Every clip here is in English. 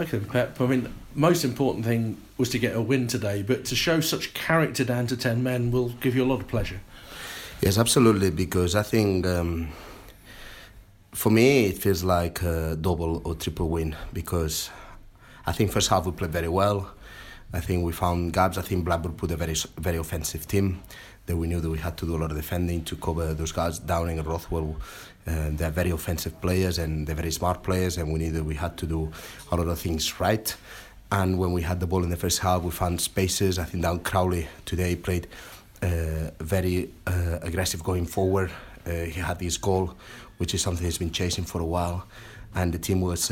Okay, Pep. I mean, most important thing was to get a win today, but to show such character down to 10 men will give you a lot of pleasure. Yes, absolutely, because I think for me it feels like a double or triple win, because I think first half we played very well. I think we found gaps. I think Blackburn put a very offensive team, that we knew that we had to do a lot of defending to cover those guys. Downing and Rothwell, they're very offensive players and they're very smart players, and we knew that we had to do a lot of things right. And when we had the ball in the first half, we found spaces. I think Dan Crowley today played very aggressive going forward. He had this goal, which is something he's been chasing for a while, and the team was.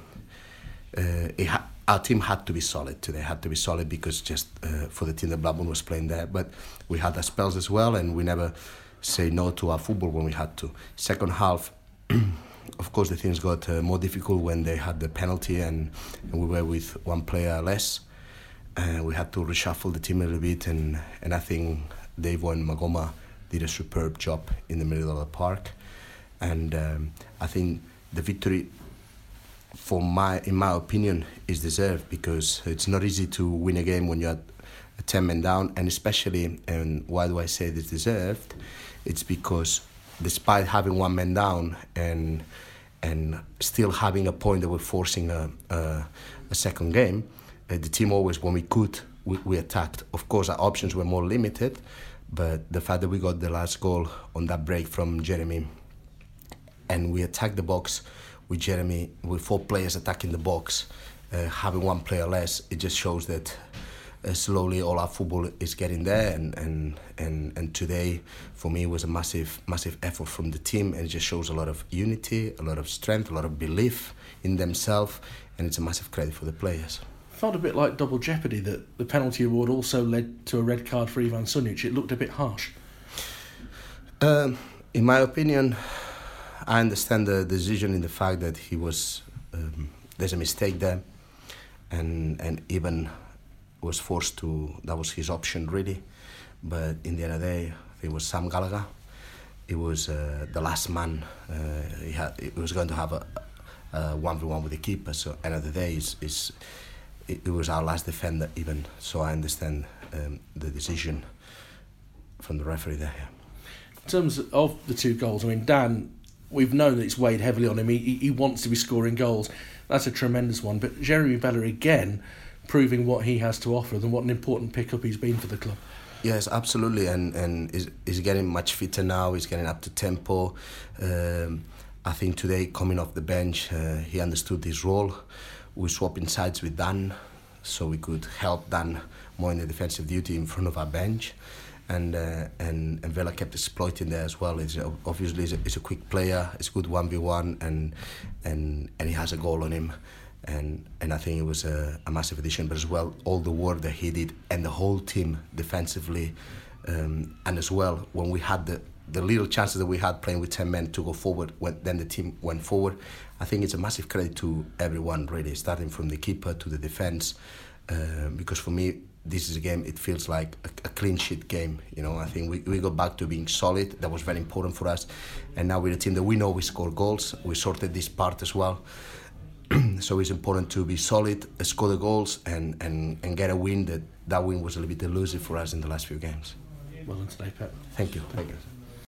Our team had to be solid today. Had to be solid because just for the team that Blackburn was playing there, but we had our spells as well, and we never say no to our football when we had to. Second half, of course, the things got more difficult when they had the penalty and we were with one player less. We had to reshuffle the team a little bit, and I think Davo and Magoma did a superb job in the middle of the park, and I think the victory, in my opinion, is deserved, because it's not easy to win a game when you're 10 men down, and especially, and why do I say it's deserved? It's because despite having one man down and still having a point that we're forcing a second game, the team always, when we could, we attacked. Of course, our options were more limited, but the fact that we got the last goal on that break from Jeremy, and we attacked the box with Jeremy, with 4 players attacking the box, having one player less, it just shows that slowly all our football is getting there, and today for me was a massive effort from the team, and it just shows a lot of unity, a lot of strength, a lot of belief in themselves, and it's a massive credit for the players. Felt a bit like double jeopardy that the penalty award also led to a red card for Ivan Sunic. It looked a bit harsh. In my opinion, I understand the decision in the fact that he was there's a mistake there, and Ivan was forced to. That was his option really, but in the end of the day, it was Sam Gallagher. It was the last man. He was going to have a 1v1 with the keeper. So end of the day, it was our last defender even. So I understand the decision from the referee there. Yeah. In terms of the 2 goals, I mean, Dan, we've known that it's weighed heavily on him. He wants to be scoring goals. That's a tremendous one. But Jeremy Bella again proving what he has to offer and what an important pickup he's been for the club. Yes, absolutely, and he's getting much fitter now. He's getting up to tempo. I think today, coming off the bench, he understood his role. We're swapping sides with Dan, so we could help Dan more in the defensive duty in front of our bench. And Vela kept exploiting there as well. Obviously he's a quick player. It's a good 1v1, and he has a goal on him. And I think it was a massive addition, but as well all the work that he did and the whole team defensively, and as well when we had the little chances that we had playing with 10 men to go forward, then the team went forward. I think it's a massive credit to everyone really, starting from the keeper to the defence, because for me this is a game, it feels like a clean sheet game. You know, I think we got back to being solid. That was very important for us, and now we're a team that we know we score goals. We sorted this part as well. So it's important to be solid, score the goals, and get a win. That win was a little bit elusive for us in the last few games. Well done today, Pep. Thank you.